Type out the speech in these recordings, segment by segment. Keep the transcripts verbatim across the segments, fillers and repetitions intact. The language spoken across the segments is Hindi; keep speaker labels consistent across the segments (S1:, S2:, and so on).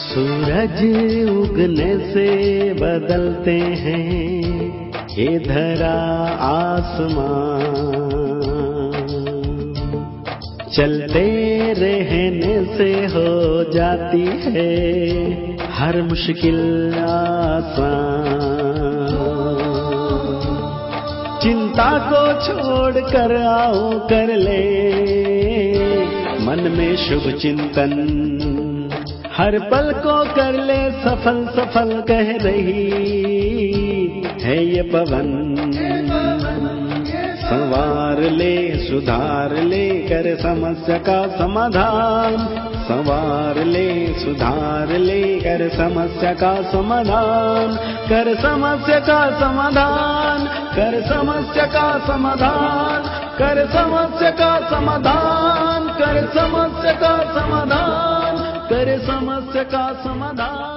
S1: सूरज उगने से बदलते हैं ये धरा आसमां, चलते रहने से हो जाती है हर मुश्किल आसान। चिंता को छोड़ कर आओ कर ले मन में शुभ चिंतन, हर पल को कर ले सफल सफल कह रही है ये पवन। संवार ले सुधार ले कर समस्या का समाधान, संवार ले सुधार ले कर समस्या का समाधान, कर समस्या का समाधान, कर समस्या का समाधान, कर समस्या का समाधान, कर समस्या का समाधान, कर समस्या का समाधान।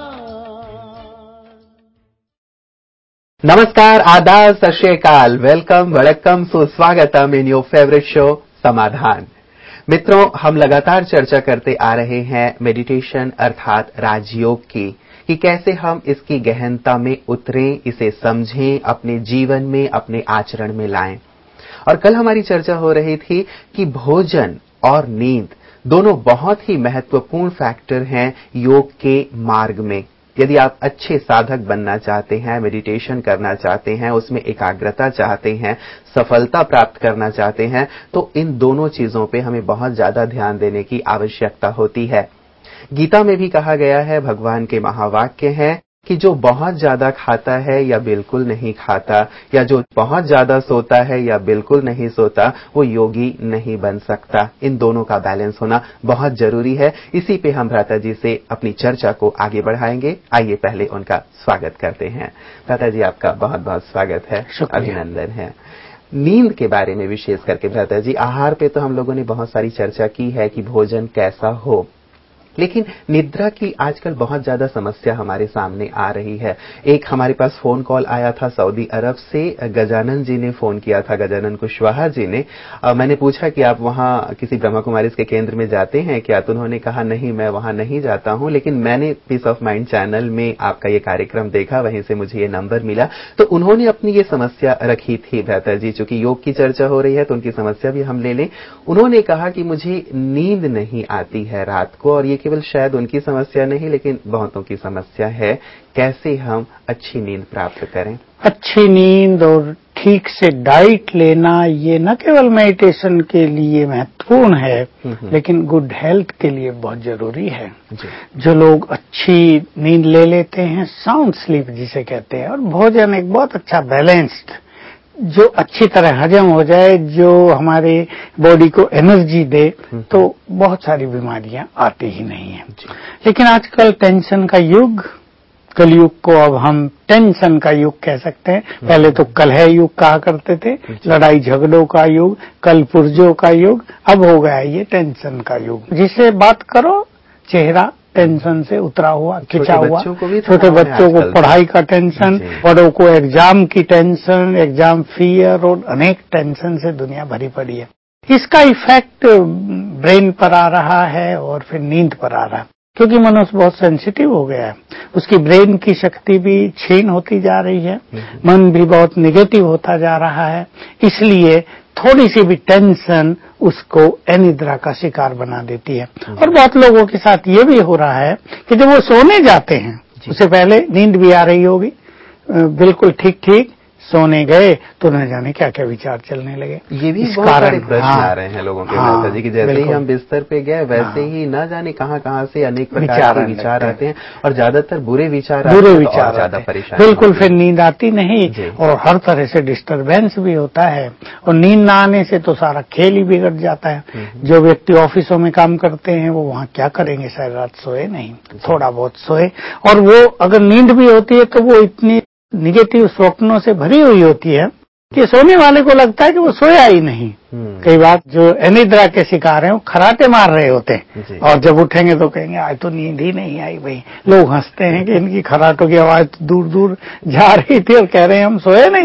S2: नमस्कार, आदाब, सत श्री अकाल, वेलकम, वड़क्कम, सुस्वागतम इन योर फेवरेट शो समाधान। मित्रों, हम लगातार चर्चा करते आ रहे हैं मेडिटेशन अर्थात राजयोग की, कि कैसे हम इसकी गहनता में उतरें, इसे समझें, अपने जीवन में, अपने आचरण में लाएं। और कल हमारी चर्चा हो रही थी कि भोजन और नींद दोनों बहुत ही महत्वपूर्ण फैक्टर हैं योग के मार्ग में। यदि आप अच्छे साधक बनना चाहते हैं, मेडिटेशन करना चाहते हैं, उसमें एकाग्रता चाहते हैं, सफलता प्राप्त करना चाहते हैं, तो इन दोनों चीजों पे हमें बहुत ज्यादा ध्यान देने की आवश्यकता होती है। गीता में भी कहा गया है, भगवान के महावाक्य हैं कि जो बहुत ज्यादा खाता है या बिल्कुल नहीं खाता, या जो बहुत ज्यादा सोता है या बिल्कुल नहीं सोता, वो योगी नहीं बन सकता। इन दोनों का बैलेंस होना बहुत जरूरी है। इसी पे हम भ्राता जी से अपनी चर्चा को आगे बढ़ाएंगे। आइए पहले उनका स्वागत करते हैं। भ्राता जी, आपका बहुत बहुत स्वागत है, अभिनंदन है। नींद के बारे में विशेष करके भ्राता जी, आहार पे तो हम लोगों ने बहुत सारी चर्चा की है कि भोजन कैसा हो, लेकिन निद्रा की आजकल बहुत ज्यादा समस्या हमारे सामने आ रही है। एक हमारे पास फोन कॉल आया था सऊदी अरब से, गजानन जी ने फोन किया था, गजानन कुशवाहा जी ने। आ, मैंने पूछा कि आप वहां किसी ब्रह्मा कुमारीज के केंद्र में जाते हैं क्या, तो उन्होंने कहा नहीं, मैं वहां नहीं जाता हूं, लेकिन मैंने पीस ऑफ माइंड चैनल में आपका ये कार्यक्रम देखा, वहीं से मुझे ये नंबर मिला। तो उन्होंने अपनी ये समस्या रखी थी भ्राता जी, चूंकि योग की चर्चा हो रही है तो उनकी समस्या भी हम ले लें। उन्होंने कहा कि मुझे नींद नहीं आती है रात को, और ये केवल शायद उनकी समस्या नहीं लेकिन बहुतों की समस्या है। कैसे हम अच्छी नींद प्राप्त करें?
S3: अच्छी नींद और ठीक से डाइट लेना, ये न केवल मेडिटेशन के लिए महत्वपूर्ण है, लेकिन गुड हेल्थ के लिए बहुत जरूरी है। जो लोग अच्छी नींद ले लेते हैं, साउंड स्लीप जिसे कहते हैं, और भोजन एक बहुत अच्छा बैलेंस्ड, जो अच्छी तरह हजम हो जाए, जो हमारे बॉडी को एनर्जी दे, तो बहुत सारी बीमारियां आती ही नहीं है। लेकिन आजकल टेंशन का युग, कलयुग को अब हम टेंशन का युग कह सकते हैं। पहले तो कलह युग कहा करते थे, लड़ाई झगड़ों का युग, कल पुर्जों का युग, अब हो गया ये टेंशन का युग। जिसे बात करो चेहरा टेंशन से उतरा हुआ, खिंचा हुआ। छोटे बच्चों को पढ़ाई का टेंशन, बड़ों को एग्जाम की टेंशन, एग्जाम फियर, और अनेक टेंशन से दुनिया भरी पड़ी है। इसका इफेक्ट ब्रेन पर आ रहा है और फिर नींद पर आ रहा है, क्योंकि मनुष्य बहुत सेंसिटिव हो गया है। उसकी ब्रेन की शक्ति भी क्षीण होती जा रही है, मन भी बहुत निगेटिव होता जा रहा है। इसलिए थोड़ी सी भी टेंशन उसको अनिद्रा का शिकार बना देती है। और बहुत लोगों के साथ ये भी हो रहा है कि जब वो सोने जाते हैं, उससे पहले नींद भी आ रही होगी, बिल्कुल ठीक ठीक सोने गए तो न जाने क्या क्या विचार चलने लगे।
S2: ये भी बहुत सारे प्रश्न हाँ, आ रहे हैं लोगों के हाँ, जी, कि जैसे ही हम बिस्तर पे गए वैसे हाँ, ही न जाने कहां कहां से अनेक प्रकार के विचार आते हैं, और ज्यादातर बुरे विचार
S3: बुरे विचार
S2: तो ज्यादा परेशानी,
S3: बिल्कुल फिर नींद आती नहीं, और हर तरह से डिस्टरबेंस भी होता है। और नींद न आने से तो सारा खेल ही बिगड़ जाता है। जो व्यक्ति ऑफिसों में काम करते हैं वो वहां क्या करेंगे, सारी रात सोए नहीं, थोड़ा बहुत सोए, और वो अगर नींद भी होती है तो वो इतनी निगेटिव स्वप्नों से भरी हुई होती है कि सोने वाले को लगता है कि वो सोया ही नहीं। कई बार जो अनिद्रा के शिकार हैं वो खराटे मार रहे होते हैं, और जब उठेंगे तो कहेंगे आज तो नींद ही नहीं आई भाई। लोग हंसते हैं कि इनकी खराटों की आवाज दूर दूर जा रही थी और कह रहे हैं हम सोए नहीं।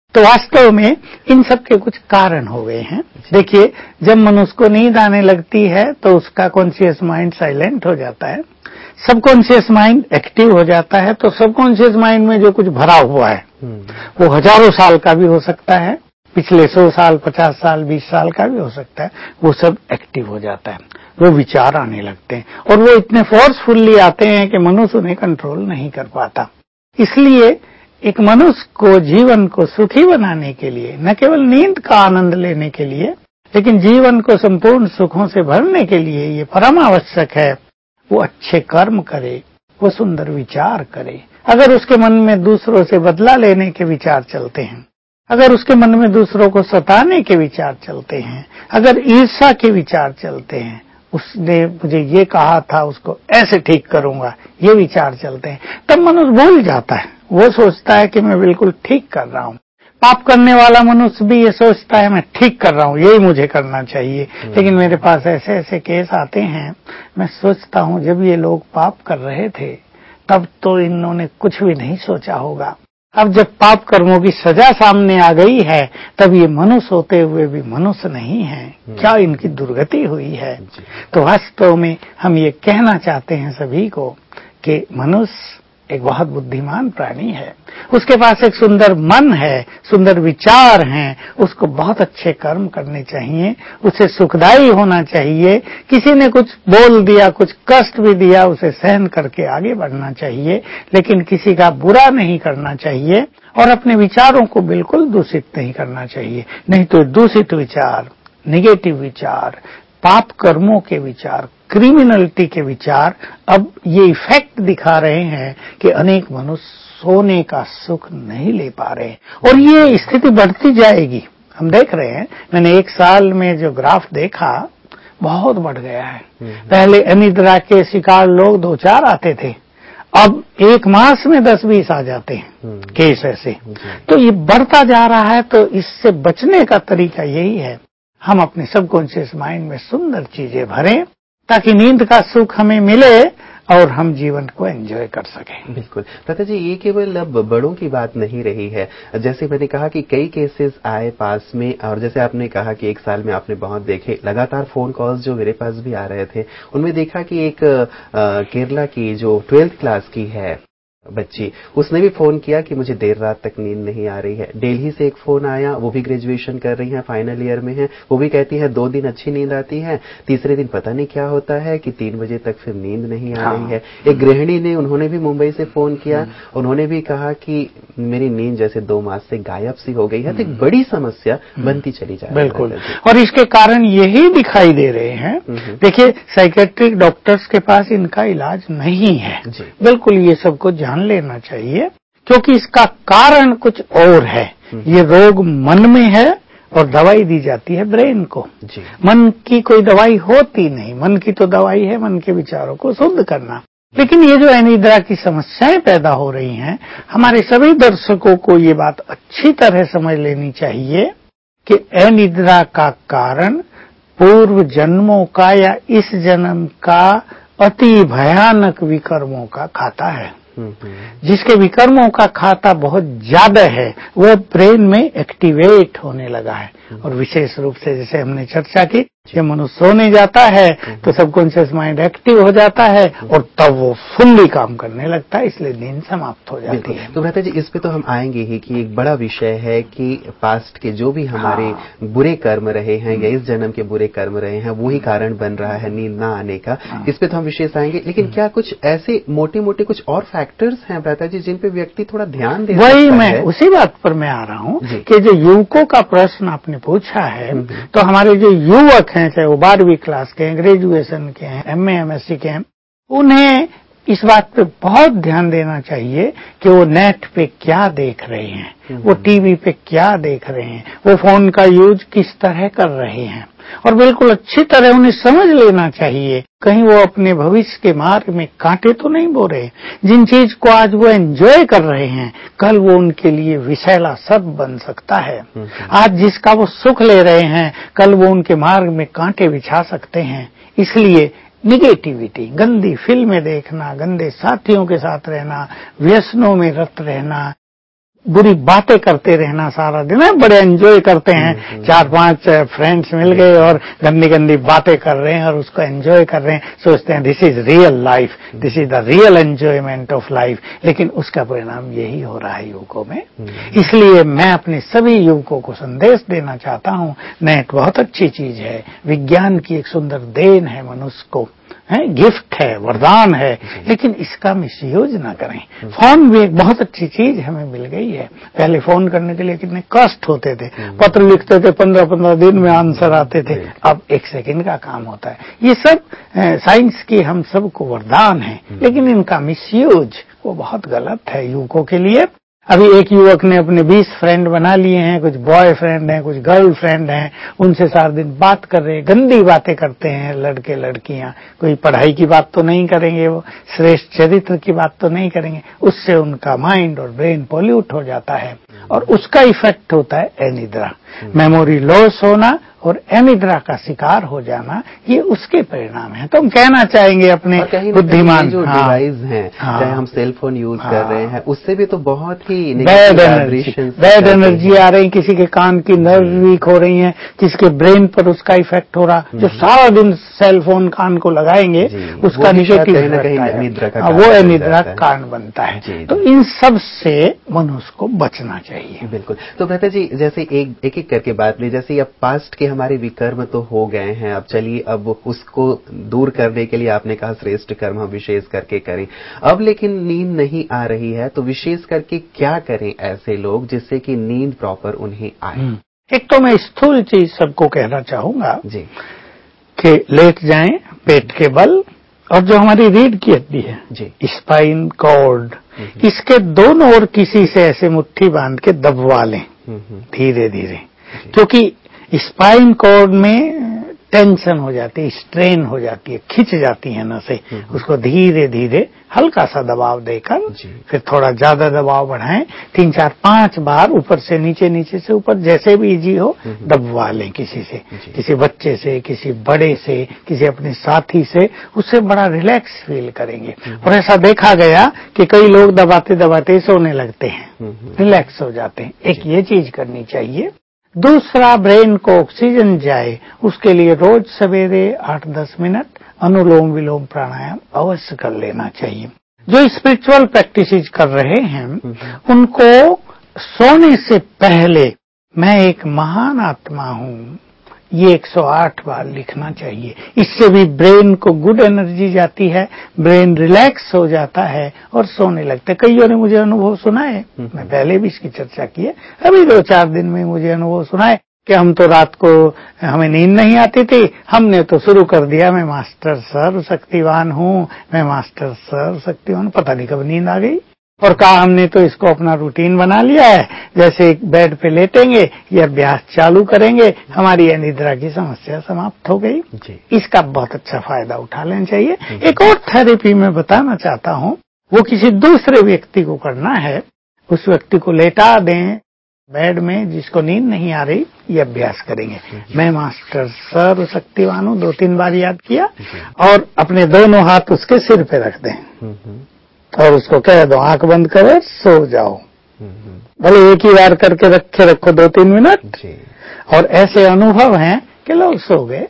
S3: तो वास्तव में इन सब के कुछ कारण हो गए हैं। देखिए, जब मनुष्य को नींद आने लगती है तो उसका कॉन्शियस माइंड साइलेंट हो जाता है, सबकॉन्शियस माइंड एक्टिव हो जाता है। तो सबकॉन्शियस माइंड में जो कुछ भरा हुआ है वो हजारों साल का भी हो सकता है, पिछले सौ साल, पचास साल, बीस साल का भी हो सकता है, वो सब एक्टिव हो जाता है। वो विचार आने लगते हैं और वो इतने फोर्सफुली आते हैं कि मनुष्य उन्हें कंट्रोल नहीं कर पाता। इसलिए एक मनुष्य को जीवन को सुखी बनाने के लिए, न केवल नींद का आनंद लेने के लिए, लेकिन जीवन को संपूर्ण सुखों से भरने के लिए ये परम आवश्यक है वो अच्छे कर्म करे, वो सुंदर विचार करे। अगर उसके मन में दूसरों से बदला लेने के विचार चलते हैं, अगर उसके मन में दूसरों को सताने के विचार चलते हैं, अगर ईर्ष्या के विचार चलते हैं, उसने मुझे ये कहा था उसको ऐसे ठीक करूंगा, ये विचार चलते हैं, तब मनुष्य भूल जाता है। वो सोचता है कि मैं बिल्कुल ठीक कर रहा हूं। पाप करने वाला मनुष्य भी ये सोचता है मैं ठीक कर रहा हूं, यही मुझे करना चाहिए। लेकिन मेरे पास ऐसे ऐसे केस आते हैं, मैं सोचता हूं जब ये लोग पाप कर रहे थे तब तो इन्होंने कुछ भी नहीं सोचा होगा। अब जब पाप कर्मों की सजा सामने आ गई है तब ये मनुष्य होते हुए भी मनुष्य नहीं है। क्या इनकी दुर्गति हुई है। तो वास्तव में हम ये कहना चाहते हैं सभी को कि मनुष्य एक बहुत बुद्धिमान प्राणी है, उसके पास एक सुंदर मन है, सुंदर विचार हैं, उसको बहुत अच्छे कर्म करने चाहिए, उसे सुखदायी होना चाहिए। किसी ने कुछ बोल दिया, कुछ कष्ट भी दिया, उसे सहन करके आगे बढ़ना चाहिए, लेकिन किसी का बुरा नहीं करना चाहिए और अपने विचारों को बिल्कुल दूषित नहीं करना चाहिए। नहीं तो दूषित विचार, नेगेटिव विचार, पाप कर्मों के विचार, क्रिमिनलिटी के विचार अब ये इफेक्ट दिखा रहे हैं कि अनेक मनुष्य सोने का सुख नहीं ले पा रहे और ये स्थिति बढ़ती जाएगी। हम देख रहे हैं, मैंने एक साल में जो ग्राफ देखा बहुत बढ़ गया है। पहले अनिद्रा के शिकार लोग दो चार आते थे, अब एक मास में दस बीस आ जाते हैं केस ऐसे। तो ये बढ़ता जा रहा है। तो इससे बचने का तरीका यही है, हम अपने सबकॉन्शियस माइंड में सुंदर चीजें भरें ताकि नींद का सुख हमें मिले और हम जीवन को एंजॉय कर सकें।
S2: बिल्कुल प्रथा जी, ये केवल अब बड़ों की बात नहीं रही है। जैसे मैंने कहा कि कई केसेस आए पास में, और जैसे आपने कहा कि एक साल में आपने बहुत देखे, लगातार फोन कॉल्स जो मेरे पास भी आ रहे थे, उनमें देखा कि एक केरला की जो ट्वेल्थ क्लास की है बच्ची, उसने भी फोन किया कि मुझे देर रात तक नींद नहीं आ रही है। दिल्ली से एक फोन आया, वो भी ग्रेजुएशन कर रही है, फाइनल ईयर में है, वो भी कहती है दो दिन अच्छी नींद आती है, तीसरे दिन पता नहीं क्या होता है कि तीन बजे तक फिर नींद नहीं आ हाँ। रही है। एक गृहिणी ने, उन्होंने भी मुंबई से फोन किया, उन्होंने भी कहा कि मेरी नींद जैसे दो मास से गायब सी हो गई है। तो एक बड़ी समस्या बनती चली जा रही है।
S3: बिल्कुल, और इसके कारण यही दिखाई दे रहे हैं। देखिए, साइकेट्रिक डॉक्टर्स के पास इनका इलाज नहीं है। बिल्कुल, ये सबको जान लेना चाहिए, क्योंकि इसका कारण कुछ और है। ये रोग मन में है और दवाई दी जाती है ब्रेन को। मन की कोई दवाई होती नहीं, मन की तो दवाई है मन के विचारों को शुद्ध करना। लेकिन ये जो अनिद्रा की समस्याएं पैदा हो रही हैं, हमारे सभी दर्शकों को ये बात अच्छी तरह समझ लेनी चाहिए कि अनिद्रा का कारण पूर्व जन्मों का या इस जन्म का अति भयानक विकर्मों का खाता है। जिसके विकर्मों का खाता बहुत ज्यादा है, वह ब्रेन में एक्टिवेट होने लगा है। और विशेष रूप से जैसे हमने चर्चा की, जब मनुष्य सोने जाता है तो सबकॉन्शियस माइंड एक्टिव हो जाता है और तब वो फुल्ली काम करने लगता है, इसलिए नींद समाप्त हो जाती है।
S2: तो भ्राता जी, इस पे तो हम आएंगे ही कि एक बड़ा विषय है कि पास्ट के जो भी हमारे हाँ। बुरे कर्म रहे हैं या इस जन्म के बुरे कर्म रहे हैं, वही कारण बन रहा है नींद ना आने का। हाँ। इस पे तो हम विशेष आएंगे, लेकिन क्या कुछ ऐसे मोटे मोटे कुछ और फैक्टर्स हैं भ्राता जी जिन पे व्यक्ति थोड़ा ध्यान दे सकता है?
S3: वही मैं उसी बात पर मैं आ रहा हूँ कि जो युवकों का प्रश्न आपने पूछा है, तो हमारे जो युवक हैं, चाहे वो बारहवीं क्लास के हैं, ग्रेजुएशन के हैं, एमए एमएससी के हैं, उन्हें इस बात पे बहुत ध्यान देना चाहिए कि वो नेट पे क्या देख रहे हैं, वो टीवी पे क्या देख रहे हैं, वो फोन का यूज किस तरह कर रहे हैं। और बिल्कुल अच्छी तरह उन्हें समझ लेना चाहिए कहीं वो अपने भविष्य के मार्ग में कांटे तो नहीं बो रहे। जिन चीज को आज वो एंजॉय कर रहे हैं, कल वो उनके लिए विषैला सर्प बन सकता है। आज जिसका वो सुख ले रहे हैं, कल वो उनके मार्ग में कांटे बिछा सकते हैं। इसलिए निगेटिविटी, गंदी फिल्में देखना, गंदे साथियों के साथ रहना, व्यसनों में रत रहना, बुरी बातें करते रहना सारा दिन है, बड़े एंजॉय करते हैं, चार पांच फ्रेंड्स मिल गए और गंदी गंदी बातें कर रहे हैं और उसको एंजॉय कर रहे हैं, सोचते हैं this is real life, this is the real enjoyment of life, लेकिन उसका परिणाम यही हो रहा है युवकों में। इसलिए मैं अपने सभी युवकों को संदेश देना चाहता हूं, नेट बहुत अच्छी चीज है, विज्ञान की एक सुंदर देन है मनुष्य को, है, गिफ्ट है, वरदान है, लेकिन इसका मिसयूज ना करें। फोन भी एक बहुत अच्छी चीज हमें मिल गई है। पहले फोन करने के लिए कितने कष्ट होते थे, पत्र लिखते थे, पंद्रह पंद्रह दिन में आंसर आते थे, अब एक सेकंड का काम होता है। ये सब साइंस की हम सबको वरदान है, लेकिन इनका मिसयूज वो बहुत गलत है युवकों के लिए। अभी एक युवक ने अपने बीस फ्रेंड बना लिए हैं, कुछ बॉयफ्रेंड हैं, कुछ गर्लफ्रेंड हैं, उनसे सारा दिन बात कर रहे हैं, गंदी बातें करते हैं लड़के लड़कियां, कोई पढ़ाई की बात तो नहीं करेंगे, वो श्रेष्ठ चरित्र की बात तो नहीं करेंगे, उससे उनका माइंड और ब्रेन पॉल्यूट हो जाता है और उसका इफेक्ट होता है अनिद्रा, मेमोरी लॉस होना और अनिद्रा का शिकार हो जाना, ये उसके परिणाम है। तो हम कहना चाहेंगे अपने बुद्धिमान
S2: जो
S3: हाँ,
S2: डिवाइस हैं,
S3: हाँ,
S2: चाहे हम सेल फोन यूज
S3: हाँ,
S2: कर रहे हैं, उससे भी तो बहुत ही
S3: बैड एनर्जी बैड एनर्जी आ रही, किसी के कान की नर्व वीक हो रही हैं, किसी के ब्रेन पर उसका इफेक्ट हो रहा, जो सारा दिन सेल फोन कान को लगाएंगे उसका निगेटिव वो अनिद्रा का कारण बनता है। तो इन सब से मनुष्य को बचना चाहिए।
S2: बिल्कुल। तो भ्राता जी, जैसे एक एक एक करके बात ली, जैसे अब पास्ट के हमारे विकर्म तो हो गए हैं, अब चलिए अब उसको दूर करने के लिए आपने कहा श्रेष्ठ कर्म हम विशेष करके करें, अब लेकिन नींद नहीं आ रही है, तो विशेष करके क्या करें ऐसे लोग जिससे कि नींद प्रॉपर उन्हें आए?
S3: एक तो मैं स्थूल चीज सबको कहना चाहूंगा
S2: जी
S3: कि लेट जाएं पेट के बल, और जो हमारी रीढ़ की हड्डी है
S2: जी,
S3: स्पाइन कॉर्ड, इसके दोनों ओर किसी से ऐसे मुट्ठी बांध के दबवा लें धीरे धीरे, क्योंकि स्पाइन कॉर्ड में टेंशन हो जाती है, स्ट्रेन हो जाती है, खिंच जाती है नसें, उसको धीरे धीरे हल्का सा दबाव देकर फिर थोड़ा ज्यादा दबाव बढ़ाएं, तीन चार पांच बार ऊपर से नीचे, नीचे से ऊपर, जैसे भी इजी हो दबवा लें किसी से, किसी बच्चे से, किसी बड़े से, किसी अपने साथी से, उससे बड़ा रिलैक्स फील करेंगे। और ऐसा देखा गया कि कई लोग दबाते दबाते सोने लगते हैं, रिलैक्स हो जाते हैं। एक ये चीज करनी चाहिए। दूसरा, ब्रेन को ऑक्सीजन जाए उसके लिए रोज सवेरे आठ दस मिनट अनुलोम विलोम प्राणायाम अवश्य कर लेना चाहिए। जो स्पिरिचुअल प्रैक्टिसेस कर रहे हैं उनको सोने से पहले मैं एक महान आत्मा हूं ये एक सौ आठ बार लिखना चाहिए। इससे भी ब्रेन को गुड एनर्जी जाती है, ब्रेन रिलैक्स हो जाता है और सोने लगता है। कईयों ने मुझे अनुभव सुनाए, मैं पहले भी इसकी चर्चा की है, अभी दो चार दिन में मुझे अनुभव सुनाए कि हम तो रात को हमें नींद नहीं आती थी, हमने तो शुरू कर दिया मैं मास्टर सर्व शक्तिवान हूँ, मैं मास्टर सर्व शक्तिवान, पता नहीं कब नींद आ गई और कहा हमने तो इसको अपना रूटीन बना लिया है, जैसे बेड पे लेटेंगे ये अभ्यास चालू करेंगे हमारी अनिद्रा की समस्या समाप्त हो गई। इसका बहुत अच्छा फायदा उठा लेना चाहिए। एक और थेरेपी मैं बताना चाहता हूँ, वो किसी दूसरे व्यक्ति को करना है, उस व्यक्ति को लेटा दें बेड में जिसको नींद नहीं आ रही, ये अभ्यास करेंगे। मैं मास्टर सर्व शक्तिवान हूँ, दो तीन बार याद किया और अपने दोनों हाथ उसके सिर पे रख दें और उसको कह दो आंख बंद करो सो जाओ। भले एक ही बार करके रखे रखो दो तीन मिनट, और ऐसे अनुभव हैं कि लोग सो गए।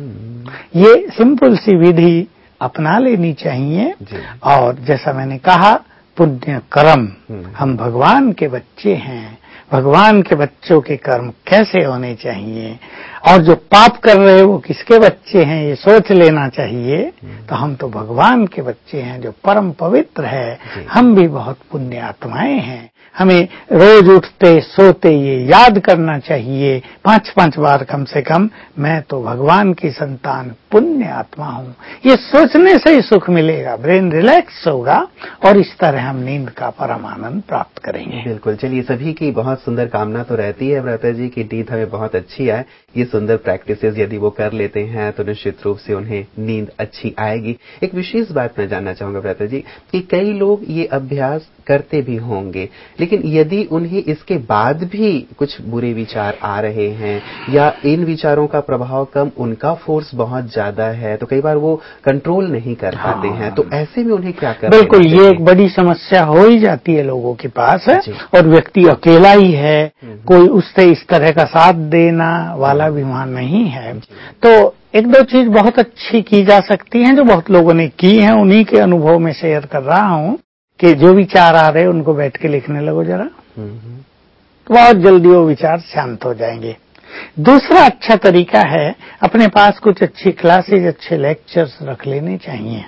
S3: ये सिंपल सी विधि अपना लेनी चाहिए। और जैसा मैंने कहा, पुण्य कर्म, हम भगवान के बच्चे हैं, भगवान के बच्चों के कर्म कैसे होने चाहिए और जो पाप कर रहे हैं वो किसके बच्चे हैं ये सोच लेना चाहिए। तो हम तो भगवान के बच्चे हैं जो परम पवित्र है, हम भी बहुत पुण्य आत्माएं हैं। हमें रोज उठते सोते ये याद करना चाहिए पांच पांच बार कम से कम, मैं तो भगवान की संतान पुण्य आत्मा हूँ। ये सोचने से ही सुख मिलेगा, ब्रेन रिलैक्स होगा और इस तरह हम नींद का परम आनंद प्राप्त करेंगे।
S2: बिल्कुल। चलिए, सभी की बहुत सुंदर कामना तो रहती है भ्राता जी की नींद हमें बहुत अच्छी आए। ये सुंदर प्रैक्टिसेस यदि वो कर लेते हैं तो निश्चित रूप से उन्हें नींद अच्छी आएगी। एक विशेष बात मैं जानना चाहूंगा भ्राता जी कि कई लोग ये अभ्यास करते भी होंगे, लेकिन यदि उन्हें इसके बाद भी कुछ बुरे विचार आ रहे हैं या इन विचारों का प्रभाव कम, उनका फोर्स बहुत ज्यादा है तो कई बार वो कंट्रोल नहीं कर पाते
S3: हाँ।
S2: हैं, तो ऐसे में उन्हें क्या करना?
S3: बिल्कुल, ये एक बड़ी समस्या हो ही जाती है लोगों के पास है, और व्यक्ति अकेला ही है, कोई उससे इस तरह का साथ देना वाला भी वहां नहीं है। तो एक दो चीज बहुत अच्छी की जा सकती हैं जो बहुत लोगों ने की हैं, उन्हीं के अनुभव में शेयर कर रहा हूं कि जो विचार आ रहे हैं उनको बैठ के लिखने लगो जरा, तो बहुत जल्दी वो विचार शांत हो जाएंगे। दूसरा अच्छा तरीका है, अपने पास कुछ अच्छी क्लासेज, अच्छे लेक्चर्स रख लेने चाहिए,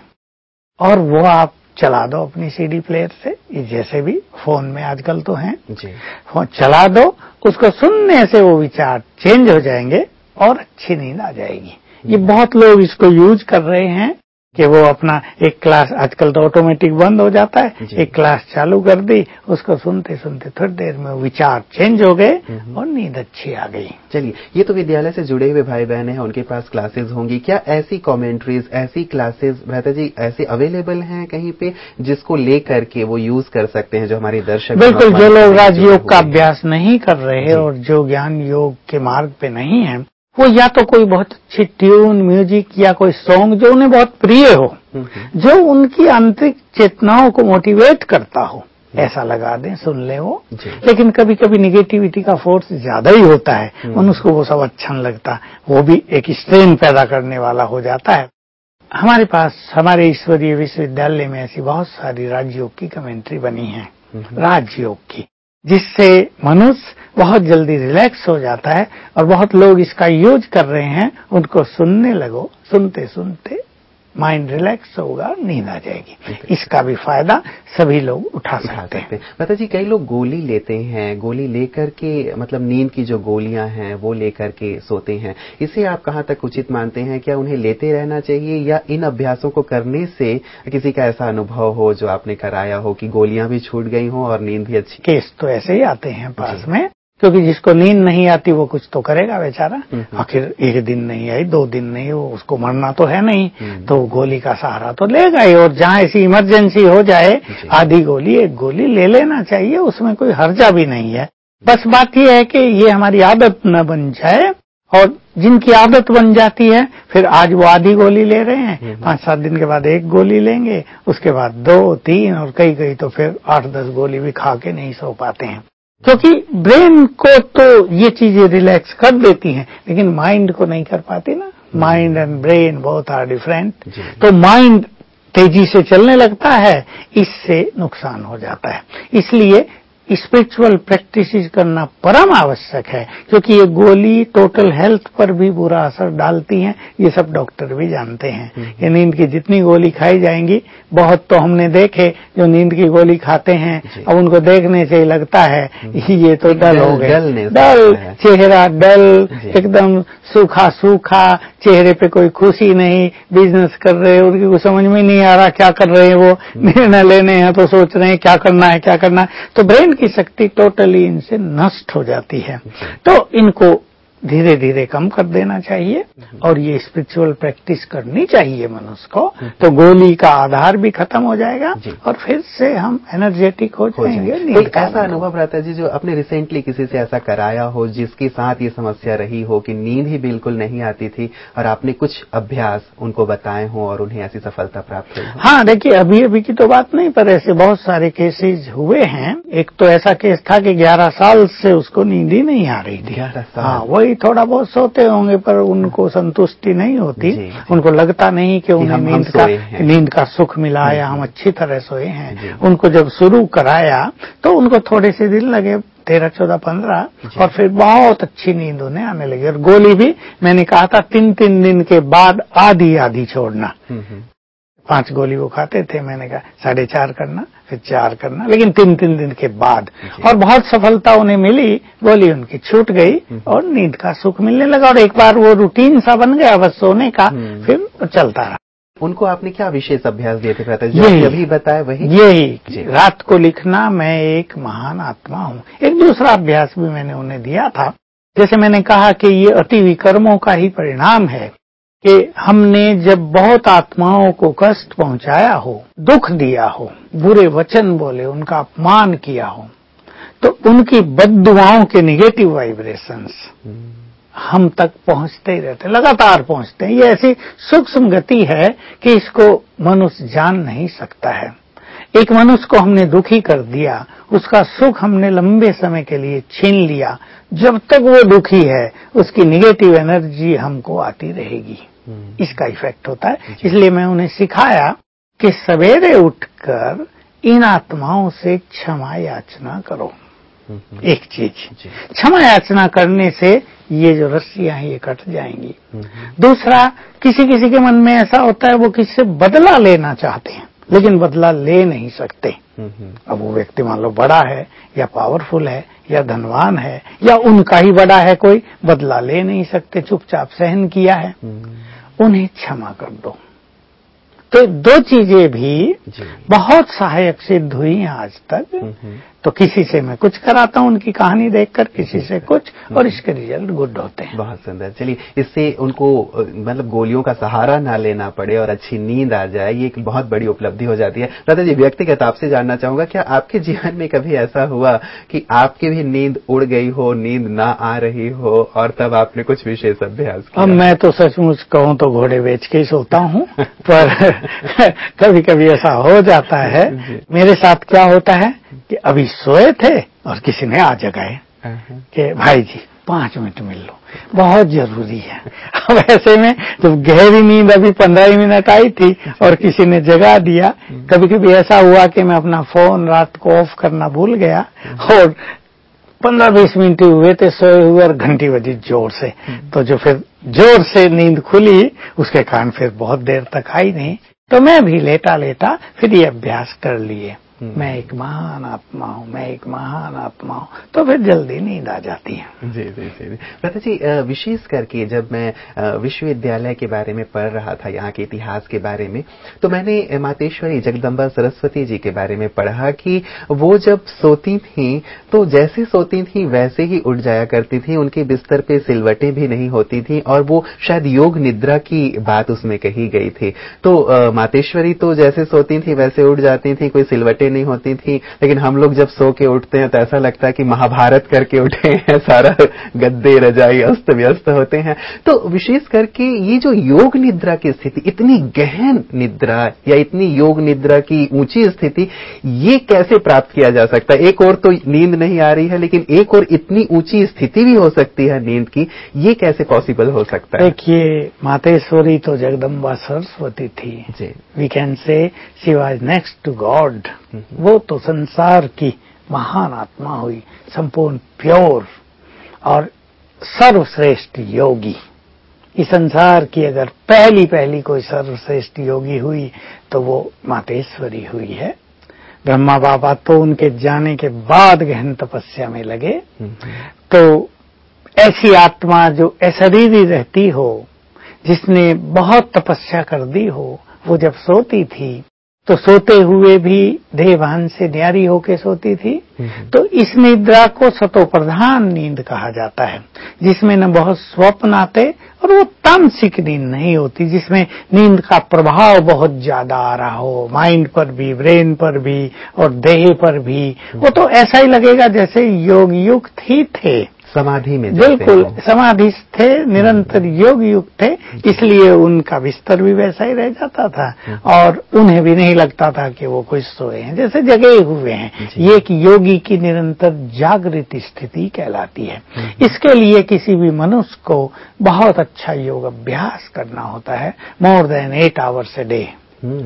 S3: और वो आप चला दो अपनी सीडी प्लेयर से, ये जैसे भी फोन में आजकल तो हैं, फोन चला दो, उसको सुनने से वो विचार चेंज हो जाएंगे और अच्छी नींद आ जाएगी। ये बहुत लोग इसको यूज कर रहे हैं कि वो अपना एक क्लास, आजकल तो ऑटोमेटिक बंद हो जाता है, एक क्लास चालू कर दी, उसको सुनते सुनते थोड़ी देर में विचार चेंज हो गए और नींद अच्छी आ गई।
S2: चलिए, ये तो विद्यालय से जुड़े हुए भाई बहन हैं, उनके पास क्लासेस होंगी, क्या ऐसी कमेंट्रीज, ऐसी क्लासेस भ्राता जी ऐसे अवेलेबल हैं कहीं पे जिसको लेकर के वो यूज कर सकते हैं, जो हमारे दर्शक?
S3: बिल्कुल, जो लोग राजयोग का अभ्यास नहीं कर रहे और जो ज्ञान योग के मार्ग पे नहीं है, वो या तो कोई बहुत अच्छी ट्यून, म्यूजिक या कोई सॉन्ग जो उन्हें बहुत प्रिय हो, जो उनकी आंतरिक चेतनाओं को मोटिवेट करता हो, ऐसा लगा दें, सुन ले वो। लेकिन कभी कभी निगेटिविटी का फोर्स ज्यादा ही होता है, उन उसको वो सब अच्छा नहीं लगता, वो भी एक स्ट्रेन पैदा करने वाला हो जाता है। हमारे पास, हमारे ईश्वरीय विश्वविद्यालय में ऐसी बहुत सारी राजयोग की कमेंट्री बनी है, राजयोग की, जिससे मनुष्य बहुत जल्दी रिलैक्स हो जाता है, और बहुत लोग इसका यूज कर रहे हैं। उनको सुनने लगो, सुनते सुनते माइंड रिलैक्स होगा, नींद आ जाएगी। इसका भी फायदा सभी लोग उठा सकते हैं।
S2: माता जी, कई लोग गोली लेते हैं, गोली लेकर के, मतलब नींद की जो गोलियां हैं वो लेकर के सोते हैं, इसे आप कहाँ तक उचित मानते हैं? क्या उन्हें लेते रहना चाहिए, या इन अभ्यासों को करने से किसी का ऐसा अनुभव हो जो आपने कराया हो कि गोलियां भी छूट गई हो और नींद भी अच्छी?
S3: केस तो ऐसे ही आते हैं पास में, क्योंकि जिसको नींद नहीं आती वो कुछ तो करेगा बेचारा। आखिर एक दिन नहीं आई, दो दिन नहीं, वो उसको मरना तो है नहीं, तो गोली का सहारा तो लेगा ही। और जहाँ ऐसी इमरजेंसी हो जाए, आधी गोली, एक गोली ले लेना चाहिए, उसमें कोई हर्जा भी नहीं है। बस बात यह है कि ये हमारी आदत न बन जाए, और जिनकी आदत बन जाती है, फिर आज वो आधी गोली ले रहे हैं, पांच सात दिन के बाद एक गोली लेंगे, उसके बाद दो, तीन, और कई कई तो फिर आठ दस गोली भी खा के नहीं सो पाते हैं। क्योंकि ब्रेन को तो ये चीजें रिलैक्स कर देती हैं, लेकिन माइंड को नहीं कर पाती ना। Mind and brain both are different. तो माइंड तेजी से चलने लगता है, इससे नुकसान हो जाता है। इसलिए स्पिरिचुअल प्रैक्टिसेस करना परम आवश्यक है, क्योंकि ये गोली टोटल हेल्थ पर भी बुरा असर डालती हैं। ये सब डॉक्टर भी जानते हैं। ये नींद की जितनी गोली खाई जाएंगी, बहुत तो हमने देखे जो नींद की गोली खाते हैं, अब उनको देखने से ही लगता है ये तो डल हो गए, डल चेहरा, डल एकदम सूखा सूखा, चेहरे पे कोई खुशी नहीं, बिजनेस कर रहे हैं, उनकी कुछ समझ में नहीं आ रहा क्या कर रहे हैं, वो निर्णय लेने हैं तो सोच रहे हैं क्या करना है क्या करना है। तो ब्रेन की शक्ति टोटली इनसे नष्ट हो जाती है। तो इनको धीरे धीरे कम कर देना चाहिए, और ये स्पिरिचुअल प्रैक्टिस करनी चाहिए मनुष्य को, तो गोली का आधार भी खत्म हो जाएगा और फिर से हम एनर्जेटिक हो जाएंगे।
S2: कोई ऐसा अनुभव रहता है जी जो आपने रिसेंटली किसी से ऐसा कराया हो जिसके साथ ये समस्या रही हो कि नींद ही बिल्कुल नहीं आती थी, और आपने कुछ अभ्यास उनको बताए हो और उन्हें ऐसी सफलता प्राप्त हुई?
S3: हाँ, देखिए, अभी अभी की तो बात नहीं, पर ऐसे बहुत सारे केसेज हुए हैं। एक तो ऐसा केस था कि ग्यारह साल से उसको नींद ही नहीं आ रही थी। हाँ, वही थोड़ा बहुत सोते होंगे, पर उनको संतुष्टि नहीं होती। जी, जी। उनको लगता नहीं कि उन्हें नींद का नींद का सुख मिला या हम अच्छी तरह सोए हैं। उनको जब शुरू कराया तो उनको थोड़े से दिन लगे, तेरह चौदह पंद्रह, और फिर बहुत अच्छी नींद उन्हें आने लगी। और गोली भी मैंने कहा था तीन तीन दिन के बाद आधी आधी छोड़ना। पांच गोली वो खाते थे, मैंने कहा साढ़े चार करना, फिर चार करना, लेकिन तीन तीन दिन के बाद। और बहुत सफलता उन्हें मिली, गोली उनकी छूट गई और नींद का सुख मिलने लगा, और एक बार वो रूटीन सा बन गया बस सोने का, फिर चलता रहा।
S2: उनको आपने क्या विशेष अभ्यास दिए थे प्रता जी? यही अभी बताया वही
S3: यही रात को लिखना, मैं एक महान आत्मा हूँ। एक दूसरा अभ्यास भी मैंने उन्हें दिया था, जैसे मैंने कहा कि ये अति विकर्मों का ही परिणाम है कि हमने जब बहुत आत्माओं को कष्ट पहुंचाया हो, दुख दिया हो, बुरे वचन बोले, उनका अपमान किया हो, तो उनकी बद्दुआओं के निगेटिव वाइब्रेशंस हम तक पहुंचते ही रहते, लगातार पहुंचते हैं। ये ऐसी सूक्ष्म गति है कि इसको मनुष्य जान नहीं सकता है। एक मनुष्य को हमने दुखी कर दिया, उसका सुख हमने लंबे समय के लिए छीन लिया, जब तक वो दुखी है उसकी निगेटिव एनर्जी हमको आती रहेगी, इसका इफेक्ट होता है। इसलिए मैं उन्हें सिखाया कि सवेरे उठकर इन आत्माओं से क्षमा याचना करो। एक चीज, क्षमा याचना करने से ये जो रस्सियां हैं ये कट जाएंगी। दूसरा, किसी किसी के मन में ऐसा होता है वो किसी से बदला लेना चाहते हैं लेकिन बदला ले नहीं सकते। अब वो व्यक्ति मान लो बड़ा है या पावरफुल है या धनवान है या उनका ही बड़ा है कोई, बदला ले नहीं सकते, चुपचाप सहन किया है, उन्हें क्षमा कर दो। तो दो चीजें भी बहुत सहायक सिद्ध हुई हैं आज तक। तो किसी से मैं कुछ कराता हूं उनकी कहानी देखकर, किसी से कुछ, और इसके रिजल्ट गुड होते हैं।
S2: बहुत सुंदर। चलिए, इससे उनको मतलब गोलियों का सहारा ना लेना पड़े और अच्छी नींद आ जाए, ये एक बहुत बड़ी उपलब्धि हो जाती है। दादा जी, व्यक्तिगत आपसे जानना चाहूंगा, क्या आपके जीवन में कभी ऐसा हुआ कि आपकी भी नींद उड़ गई हो, नींद ना आ रही हो, और तब आपने कुछ विशेष अभ्यास किया?
S3: अब मैं तो सचमुच कहूं तो घोड़े बेच के ही सोता हूं, पर कभी कभी ऐसा हो जाता है। मेरे साथ क्या होता है कि अभी सोए थे और किसी ने आ जगाए कि भाई जी पांच मिनट मिल लो, बहुत जरूरी है। अब ऐसे में जब गहरी नींद अभी पंद्रह ही मिनट आई थी और किसी ने जगा दिया, कभी कभी ऐसा हुआ कि मैं अपना फोन रात को ऑफ करना भूल गया और पंद्रह बीस मिनट हुए थे सोए हुए और घंटी बजी जोर से, तो जो फिर जोर से नींद खुली उसके कारण फिर बहुत देर तक आई नहीं। तो मैं भी लेटा लेटा फिर ये अभ्यास कर लिए, मैं एक महान आत्मा हूँ, मैं एक महान आत्मा हूँ, तो फिर जल्दी नींद आ जाती है।
S2: जी जी जी प्रथा जी, विशेष करके जब मैं विश्वविद्यालय के बारे में पढ़ रहा था, यहाँ के इतिहास के बारे में, तो मैंने मातेश्वरी जगदम्बा सरस्वती जी के बारे में पढ़ा कि वो जब सोती थी तो जैसे सोती थी वैसे ही उठ जाया करती थी, उनके बिस्तर पे सिलवटें भी नहीं होती थी, और वो शायद योग निद्रा की बात उसमें कही गई थी। तो मातेश्वरी तो जैसे सोती थी वैसे उठ जाती थी, कोई सिलवटें नहीं होती थी, लेकिन हम लोग जब सो के उठते हैं तो ऐसा लगता है कि महाभारत करके उठे हैं, सारा गद्दे रजाई अस्त व्यस्त होते हैं। तो विशेष करके ये जो योग निद्रा की स्थिति, इतनी गहन निद्रा या इतनी योग निद्रा की ऊंची स्थिति, ये कैसे प्राप्त किया जा सकता है? एक और तो नींद नहीं आ रही है, लेकिन एक और इतनी ऊंची स्थिति भी हो सकती है नींद की, ये कैसे पॉसिबल हो सकता है?
S3: देखिए, मातेश्वरी तो जगदम्बा सरस्वती थी, we can say she was next to God. वो तो संसार की महान आत्मा हुई, संपूर्ण प्योर और सर्वश्रेष्ठ योगी। इस संसार की अगर पहली पहली कोई सर्वश्रेष्ठ योगी हुई तो वो मातेश्वरी हुई है। ब्रह्मा बाबा तो उनके जाने के बाद गहन तपस्या में लगे। तो ऐसी आत्मा जो अशरीरी रहती हो, जिसने बहुत तपस्या कर दी हो, वो जब सोती थी तो सोते हुए भी देहभान से न्यारी होके सोती थी। तो इस निद्रा को सतोप्रधान नींद कहा जाता है, जिसमें न बहुत स्वप्न आते और वो तामसिक नींद नहीं होती, जिसमें नींद का प्रभाव बहुत ज्यादा आ रहा हो, माइंड पर भी, ब्रेन पर भी और देह पर भी। वो तो ऐसा ही लगेगा जैसे योग युक्त ही थे,
S2: समाधि में।
S3: बिल्कुल समाधि थे, निरंतर योग युक्त थे, इसलिए उनका बिस्तर भी वैसा ही रह जाता था और उन्हें भी नहीं लगता था कि वो कुछ सोए हैं, जैसे जगे हुए हैं। ये एक योगी की निरंतर जागृत स्थिति कहलाती है। इसके लिए किसी भी मनुष्य को बहुत अच्छा योग अभ्यास करना होता है, more than eight hours a day,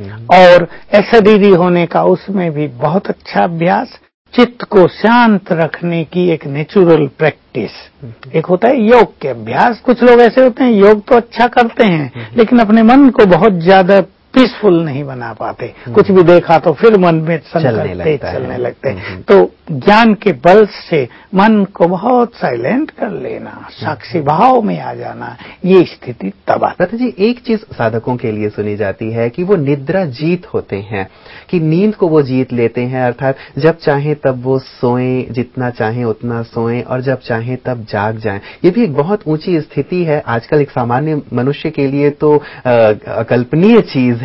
S3: और अशरीरी होने का उसमें भी बहुत अच्छा अभ्यास, चित्त को शांत रखने की एक नेचुरल प्रैक्टिस। एक होता है योग के अभ्यास। कुछ लोग ऐसे होते हैं योग तो अच्छा करते हैं लेकिन अपने मन को बहुत ज्यादा पीसफुल नहीं बना पाते, कुछ भी देखा तो फिर मन में
S2: चलने लगता
S3: चलने लगते हैं। तो ज्ञान के बल से मन को बहुत साइलेंट कर लेना, साक्षी भाव में आ जाना, ये स्थिति तब आती है।
S2: प्रथा जी, एक चीज साधकों के लिए सुनी जाती है कि वो निद्रा जीत होते हैं, कि नींद को वो जीत लेते हैं, अर्थात जब चाहे तब वो सोएं, जितना चाहे उतना सोएं और जब चाहे तब जाग जाएं। ये भी एक बहुत ऊंची स्थिति है, आजकल एक सामान्य मनुष्य के लिए तो अकल्पनीय चीज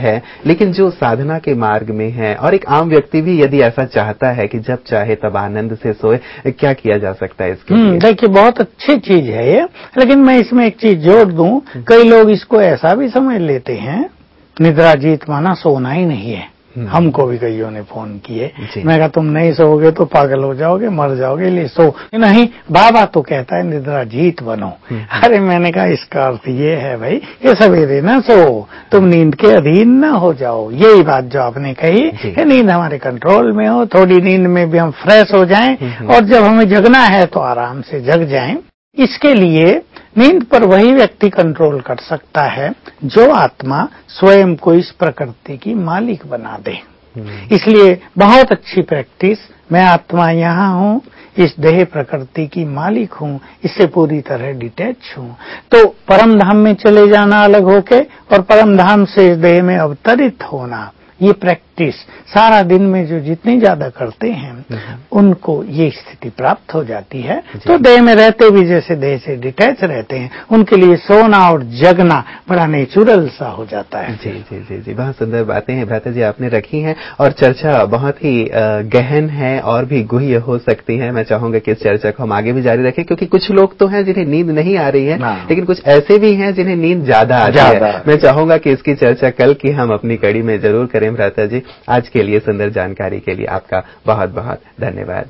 S2: है, लेकिन जो साधना के मार्ग में है और एक आम व्यक्ति भी यदि ऐसा चाहता है कि जब चाहे तब आनंद से सोए, क्या किया जा सकता है इसके लिए?
S3: देखिए, बहुत अच्छी चीज है ये, लेकिन मैं इसमें एक चीज जोड़ दूं, कई लोग इसको ऐसा भी समझ लेते हैं निद्रा जीत माना सोना ही नहीं है। हमको भी कईयों ने फोन किए, मैं कहा तुम नहीं सोओगे तो पागल हो जाओगे, मर जाओगे, इसलिए सो नहीं। बाबा तो कहता है निद्रा जीत बनो। अरे मैंने कहा इसका अर्थ ये है भाई ये सवेरे ना सो, तुम नींद के अधीन ना हो जाओ। यही बात जो आपने कही कि नींद हमारे कंट्रोल में हो, थोड़ी नींद में भी हम फ्रेश हो जाएं और जब हमें जगना है तो आराम से जग जाएं। इसके लिए नींद पर वही व्यक्ति कंट्रोल कर सकता है जो आत्मा स्वयं को इस प्रकृति की मालिक बना दे। इसलिए बहुत अच्छी प्रैक्टिस, मैं आत्मा यहाँ हूँ, इस देह प्रकृति की मालिक हूँ, इससे पूरी तरह डिटैच हूँ। तो परम धाम में चले जाना अलग होके और परम धाम से इस देह में अवतरित होना, ये प्रैक्टिस सारा दिन में जो जितनी ज्यादा करते हैं उनको ये स्थिति प्राप्त हो जाती है। तो देह में रहते भी जैसे देह से डिटैच रहते हैं, उनके लिए सोना और जगना बड़ा नेचुरल सा हो जाता है।
S2: जी जी जी जी बहुत सुंदर बातें हैं भ्राता जी आपने रखी हैं और चर्चा बहुत ही गहन है और भी गुह्य हो सकती है। मैं चाहूंगा कि इस चर्चा को हम आगे भी जारी रखें, क्योंकि कुछ लोग तो हैं जिन्हें नींद नहीं आ रही है, लेकिन कुछ ऐसे भी हैं जिन्हें नींद ज्यादा आ रही है। मैं चाहूंगा कि इसकी चर्चा कल की हम अपनी कड़ी में जरूर करें। भ्राता जी, आज के लिए सुंदर जानकारी के लिए आपका बहुत बहुत धन्यवाद।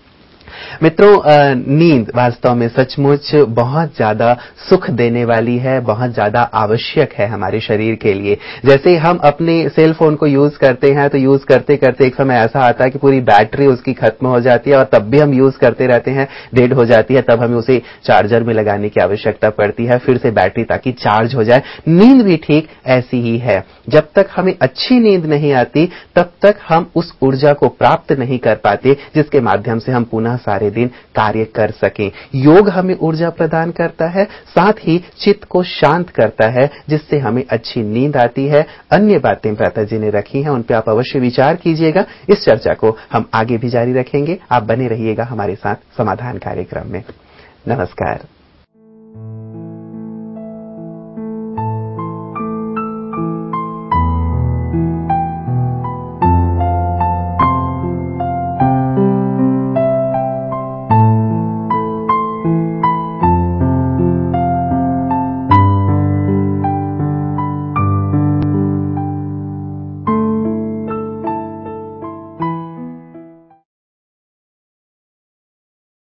S2: मित्रों, नींद वास्तव में सचमुच बहुत ज्यादा सुख देने वाली है, बहुत ज्यादा आवश्यक है हमारे शरीर के लिए। जैसे हम अपने सेल फोन को यूज करते हैं तो यूज करते करते एक समय ऐसा आता है कि पूरी बैटरी उसकी खत्म हो जाती है और तब भी हम यूज करते रहते हैं, डेड हो जाती है, तब हमें उसे चार्जर में लगाने की आवश्यकता पड़ती है फिर से बैटरी ताकि चार्ज हो जाए। नींद भी ठीक ऐसी ही है। जब तक हमें अच्छी नींद नहीं आती तब तक हम उस ऊर्जा को प्राप्त नहीं कर पाते जिसके माध्यम से हम पुनः सारे दिन कार्य कर सकें। योग हमें ऊर्जा प्रदान करता है, साथ ही चित्त को शांत करता है, जिससे हमें अच्छी नींद आती है। अन्य बातें भ्राता जी ने रखी हैं, उन पर आप अवश्य विचार कीजिएगा। इस चर्चा को हम आगे भी जारी रखेंगे। आप बने रहिएगा हमारे साथ समाधान कार्यक्रम में। नमस्कार।